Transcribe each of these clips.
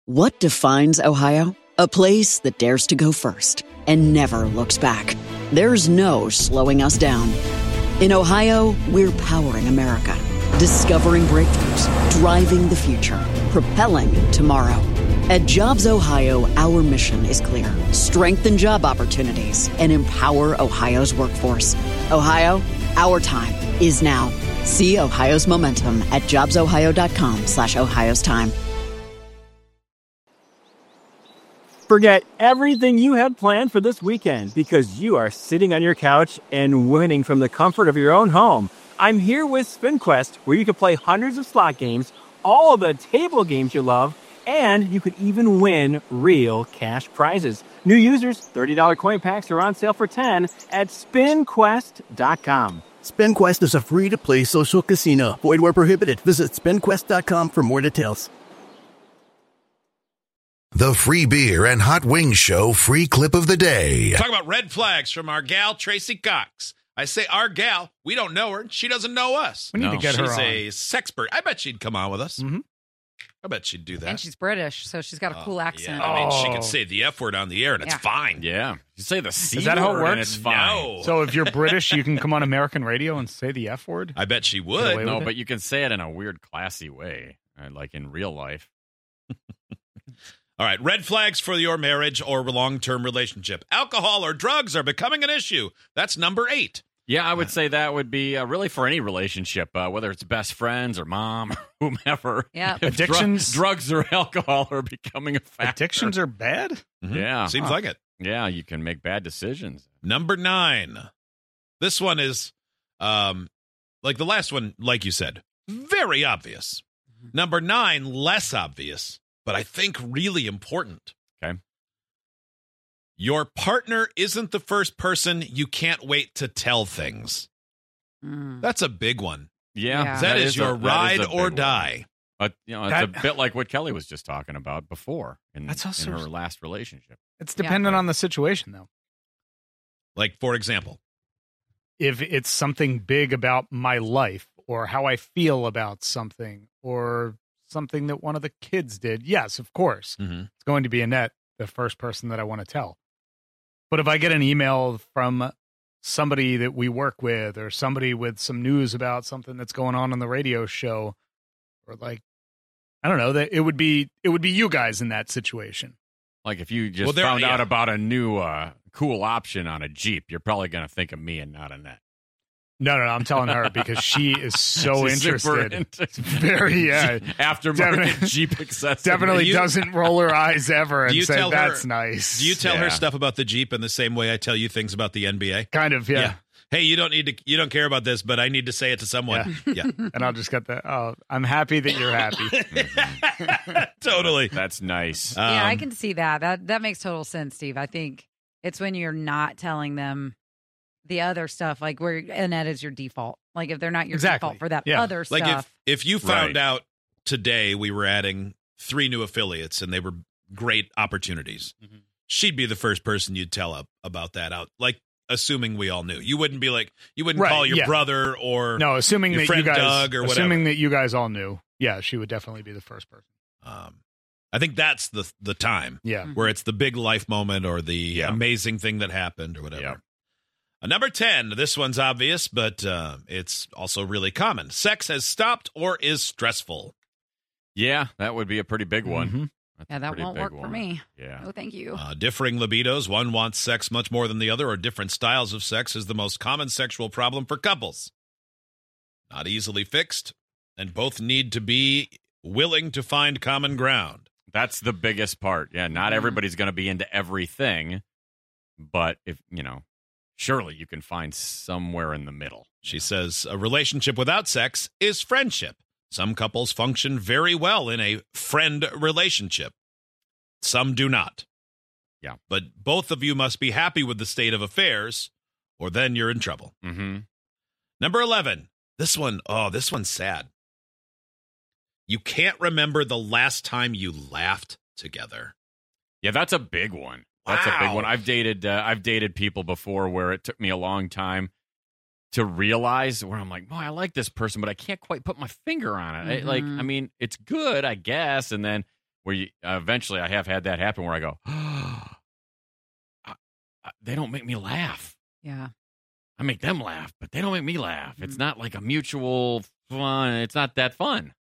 What defines Ohio? A place that dares to go first and never looks back. There's no slowing us down. In Ohio, we're powering America, discovering breakthroughs, driving the future, propelling tomorrow. At Jobs Ohio, our mission is clear. Strengthen job opportunities and empower Ohio's workforce. Ohio, our time is now. See Ohio's momentum at jobsohio.com/Ohio's time. Forget everything you had planned for this weekend because you are sitting on your couch and winning from the comfort of your own home. I'm here with SpinQuest, where you can play hundreds of slot games, all of the table games you love, and you could even win real cash prizes. New users, $30 coin packs are on sale for $10 at SpinQuest.com. SpinQuest is a free-to-play social casino. Void where prohibited. Visit SpinQuest.com for more details. The Free Beer and Hot Wings Show free clip of the day. Talk about red flags from our gal, Tracy Cox. I say our gal. We don't know her. She doesn't know us. We need to get her on. She's a sexpert. I bet she'd come on with us. Mm-hmm. I bet she'd do that. And she's British, so she's got a cool accent. Yeah. I mean, she can say the F word on the air, and it's fine. Yeah. You say the C Is that how it word, and works? it's fine. No. So if you're British, you can come on American radio and say the F word? I bet she Get would. away No, with it? but you can say it in a weird, classy way, like in real life. All right, red flags for your marriage or long-term relationship. Alcohol or drugs are becoming an issue. That's number 8. Yeah, I would say that would be really for any relationship, whether it's best friends or mom or whomever. Yeah. If Addictions- drugs or alcohol are becoming a factor. Addictions are bad? Mhm. Yeah. Seems like it. Yeah, you can make bad decisions. Number 9. This one is, like the last one, like you said, very obvious. Number 9, less obvious, but I think really important. Okay. Your partner isn't the first person you can't wait to tell things. That's a big one. Yeah. Yeah. That is your ride a or big die. one. It's a bit like what Kelly was just talking about before in That's also- her last relationship. It's dependent on the situation, though. Like, for example. If it's something big about my life or how I feel about something or something that one of the kids did, yes, of course, it's going to be Annette, the first person that I want to tell. But if I get an email from somebody that we work with or somebody with some news about something that's going on the radio show, or like, I don't know, that it would be you guys in that situation. Like if you just found out about a new cool option on a Jeep, you're probably going to think of me and not Annette. No, I'm telling her because she is so She's super interested. into Very, aftermarket Jeep accessories. Definitely doesn't roll her eyes ever and say, tell that's her, nice. Do you tell her stuff about the Jeep in the same way I tell you things about the NBA? Kind of, yeah. Hey, you don't care about this, but I need to say it to someone. Yeah. And I'll just get that. Oh, I'm happy that you're happy. Totally. That's nice. Yeah, I can see that. That makes total sense, Steve. I think it's when you're not telling them the other stuff, like where Annette is your default. Like if they're not your default for that other like stuff. if you found out today we were adding 3 new affiliates and they were great opportunities, she'd be the first person you'd tell about that out. Like assuming we all knew. You wouldn't be like, you wouldn't call your brother or no, assuming your that friend you guys, Doug or whatever. assuming that you guys all knew. Yeah, she would definitely be the first person. I think that's the time. Yeah. Where it's the big life moment or the amazing thing that happened or whatever. Yeah. Number 10, this one's obvious, but it's also really common. Sex has stopped or is stressful. Yeah, that would be a pretty big one. That's Yeah, a that pretty won't big work one. for me. Yeah. No, thank you. Differing libidos, one wants sex much more than the other, or different styles of sex is the most common sexual problem for couples. Not easily fixed, and both need to be willing to find common ground. That's the biggest part. Yeah, not everybody's going to be into everything, but if, surely you can find somewhere in the middle. She says a relationship without sex is friendship. Some couples function very well in a friend relationship. Some do not. Yeah. But both of you must be happy with the state of affairs, or then you're in trouble. Mm-hmm. Number 11. This one's sad. You can't remember the last time you laughed together. Yeah, that's a big one. That's a big one. I've dated people before where it took me a long time to realize where I'm like, I like this person, but I can't quite put my finger on it. It's good, I guess. And then where you eventually I have had that happen where I go, they don't make me laugh. Yeah. I make them laugh, but they don't make me laugh. It's not like a mutual fun. It's not that fun.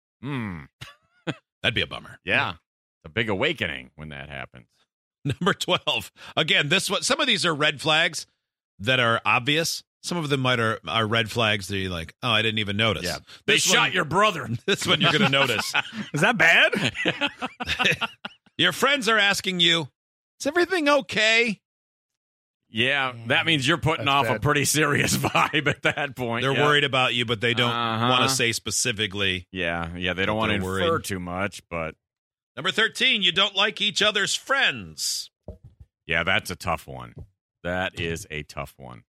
That'd be a bummer. Yeah. It's a big awakening when that happens. Number 12. Again, some of these are red flags that are obvious. Some of them are red flags that you're like, oh, I didn't even notice. Yeah. They shot your brother. This one you're going to notice. Is that bad? Your friends are asking you, is everything okay? Yeah, that means you're putting off a pretty serious vibe at that point. They're worried about you, but they don't want to say specifically. Yeah, they don't want to infer too much, but... Number 13, you don't like each other's friends. Yeah, that's a tough one. That is a tough one.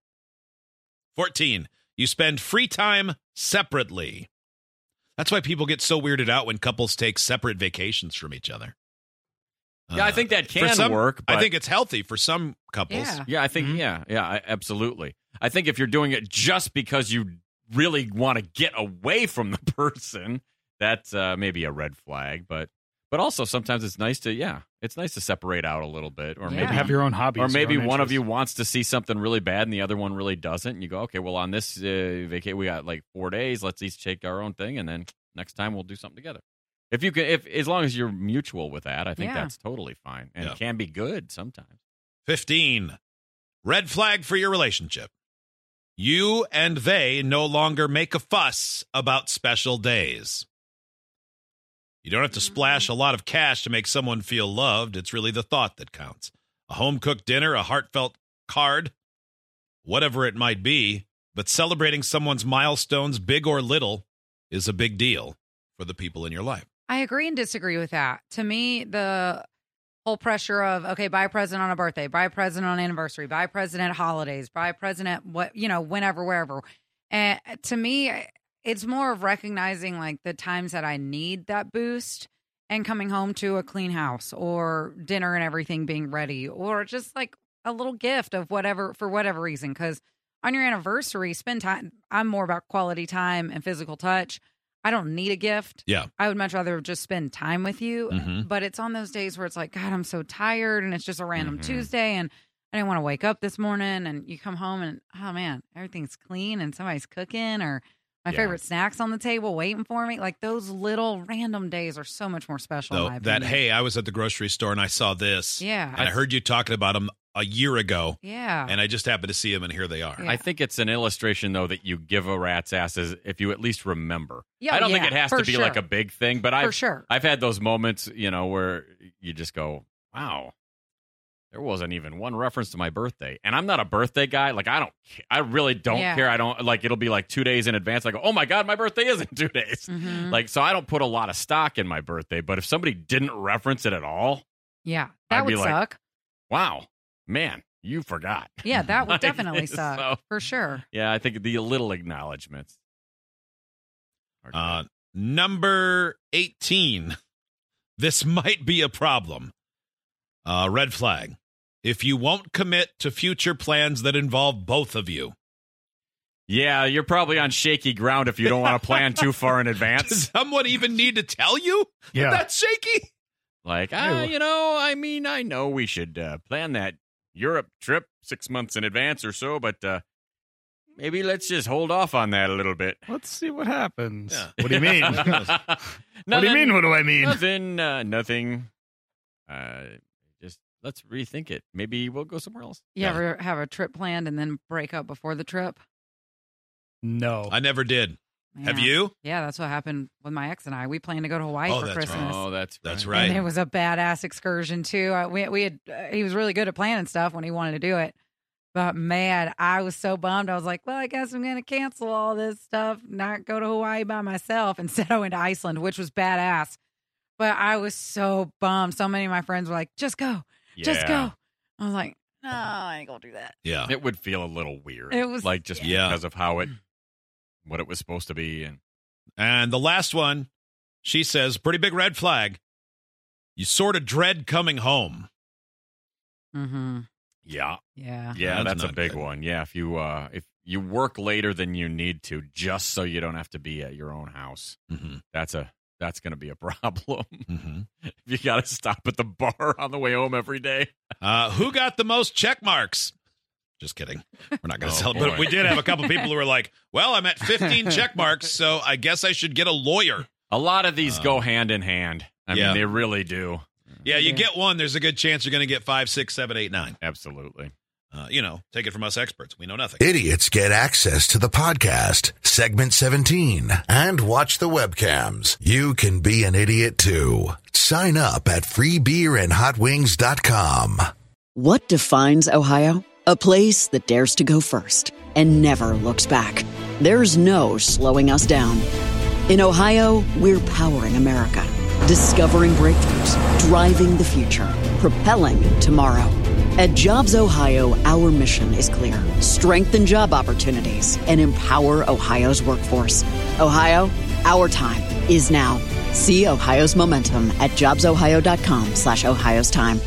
14, you spend free time separately. That's why people get so weirded out when couples take separate vacations from each other. Yeah, I think that can work. But I think it's healthy for some couples. Yeah, I think, absolutely. I think if you're doing it just because you really want to get away from the person, that's maybe a red flag. But also sometimes it's nice to, separate out a little bit. Or maybe have your own hobbies. Or maybe one of you wants to see something really bad and the other one really doesn't. And you go, okay, well, on this vacation, we got like 4 days. Let's each take our own thing. And then next time we'll do something together. As long as you're mutual with that, I think that's totally fine. And it can be good sometimes. 15, red flag for your relationship. You and they no longer make a fuss about special days. You don't have to splash a lot of cash to make someone feel loved. It's really the thought that counts. A home-cooked dinner, a heartfelt card, whatever it might be, but celebrating someone's milestones, big or little, is a big deal for the people in your life. I agree and disagree with that. To me, the whole pressure of, okay, buy a present on a birthday, buy a present on an anniversary, buy a present at holidays, buy a present at whenever, wherever. And to me, it's more of recognizing like the times that I need that boost and coming home to a clean house or dinner and everything being ready or just like a little gift of whatever, for whatever reason. Because on your anniversary, spend time. I'm more about quality time and physical touch. I don't need a gift. Yeah. I would much rather just spend time with you. Mm-hmm. But it's on those days where it's like, God, I'm so tired and it's just a random Tuesday and I didn't want to wake up this morning and you come home and, oh man, everything's clean and somebody's cooking or my favorite snacks on the table waiting for me. Like those little random days are so much more special. So in my opinion. hey, I was at the grocery store and I saw this. Yeah. And I heard you talking about them a year ago. Yeah. And I just happened to see them and here they are. Yeah. I think it's an illustration, though, that you give a rat's ass if you at least remember. Yeah, I don't think it has to be like a big thing, but I've had those moments, where you just go, wow, there wasn't even one reference to my birthday. And I'm not a birthday guy. Like, I really don't care. I don't, like, it'll be like 2 days in advance. I go, oh my God, my birthday is in 2 days. Mm-hmm. Like, so I don't put a lot of stock in my birthday. But if somebody didn't reference it at all, that would suck. Wow, man. You forgot. Yeah, that would definitely suck, for sure. Yeah, I think the little acknowledgments. Number 18. This might be a problem. Red flag. If you won't commit to future plans that involve both of you. Yeah, you're probably on shaky ground if you don't want to plan too far in advance. Does someone even need to tell you that that's shaky? Like, I know we should plan that Europe trip 6 months in advance or so, but maybe let's just hold off on that a little bit. Let's see what happens. Yeah. What do you mean? What do you mean? What do I mean? Nothing. Just let's rethink it. Maybe we'll go somewhere else. You ever have a trip planned and then break up before the trip? No. I never did. Yeah. Have you? Yeah, that's what happened with my ex and I. We planned to go to Hawaii for Christmas. Right. Oh, that's right. And it was a badass excursion too. We had he was really good at planning stuff when he wanted to do it. But man, I was so bummed. I was like, well, I guess I'm going to cancel all this stuff, not go to Hawaii by myself. Instead, I went to Iceland, which was badass. But I was so bummed. So many of my friends were like, just go. Just go. I was like, no, I ain't going to do that. Yeah. It would feel a little weird. It was like just because of what it was supposed to be. And the last one, she says, pretty big red flag. You sort of dread coming home. Mm-hmm. Yeah. Yeah. That's a big one. Yeah. If you work later than you need to, just so you don't have to be at your own house, that's a that's going to be a problem. If you got to stop at the bar on the way home every day. Who got the most check marks? Just kidding. We're not going to sell it. But we did have a couple people who were like, well, I'm at 15 check marks, so I guess I should get a lawyer. A lot of these go hand in hand. I mean, they really do. Yeah, you get one, there's a good chance you're going to get 5, 6, 7, 8, 9. Absolutely. Take it from us experts. We know nothing. Idiots get access to the podcast, segment 17, and watch the webcams. You can be an idiot too. Sign up at freebeerandhotwings.com. What defines Ohio? A place that dares to go first and never looks back. There's no slowing us down. In Ohio, we're powering America, discovering breakthroughs, driving the future, propelling tomorrow. At Jobs Ohio, our mission is clear. Strengthen job opportunities and empower Ohio's workforce. Ohio, our time is now. See Ohio's momentum at jobsohio.com/Ohio's time.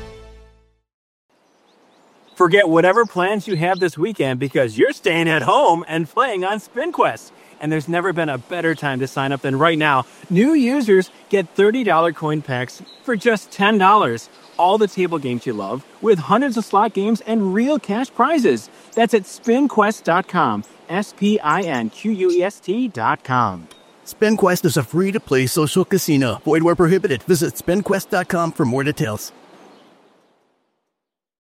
Forget whatever plans you have this weekend because you're staying at home and playing on SpinQuest. And there's never been a better time to sign up than right now. New users get $30 coin packs for just $10. All the table games you love with hundreds of slot games and real cash prizes. That's at SpinQuest.com. SpinQuest.com. SpinQuest is a free-to-play social casino. Void where prohibited. Visit SpinQuest.com for more details.